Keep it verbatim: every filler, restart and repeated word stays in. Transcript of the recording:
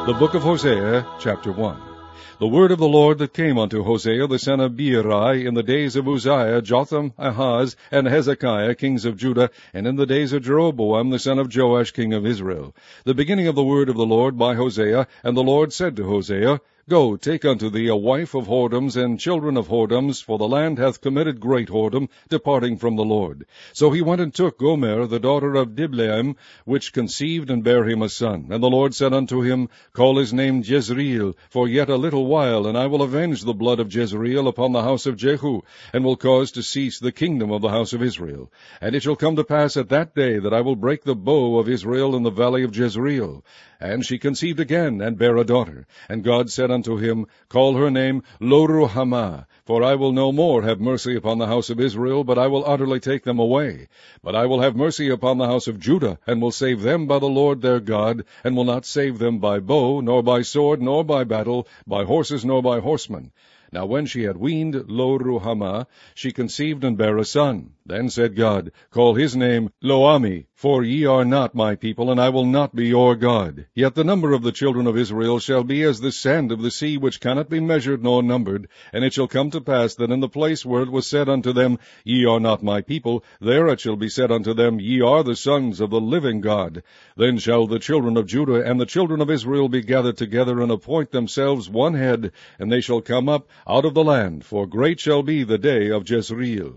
The book of Hosea, chapter one. The word of the Lord that came unto Hosea the son of Beeri in the days of Uzziah, Jotham, Ahaz, and Hezekiah, kings of Judah, and in the days of Jeroboam the son of Joash, king of Israel. The beginning of the word of the Lord by Hosea. And the Lord said to Hosea, Go, take unto thee a wife of whoredoms and children of whoredoms, for the land hath committed great whoredom, departing from the Lord. So he went and took Gomer, the daughter of Diblaim, which conceived and bare him a son. And the Lord said unto him, Call his name Jezreel, for yet a little while, and I will avenge the blood of Jezreel upon the house of Jehu, and will cause to cease the kingdom of the house of Israel. And it shall come to pass at that day that I will break the bow of Israel in the valley of Jezreel. And she conceived again, and bare a daughter. And God said unto him, Call her name Lo-ruhamah, for I will no more have mercy upon the house of Israel, but I will utterly take them away. But I will have mercy upon the house of Judah, and will save them by the Lord their God, and will not save them by bow, nor by sword, nor by battle, by horses, nor by horsemen. Now when she had weaned Lo-ruhamah, she conceived and bare a son. Then said God, Call his name Lo-ammi, for ye are not my people, and I will not be your God. Yet the number of the children of Israel shall be as the sand of the sea, which cannot be measured nor numbered. And it shall come to pass that in the place where it was said unto them, Ye are not my people, there it shall be said unto them, Ye are the sons of the living God. Then shall the children of Judah and the children of Israel be gathered together, and appoint themselves one head, and they shall come up out of the land, for great shall be the day of Jezreel.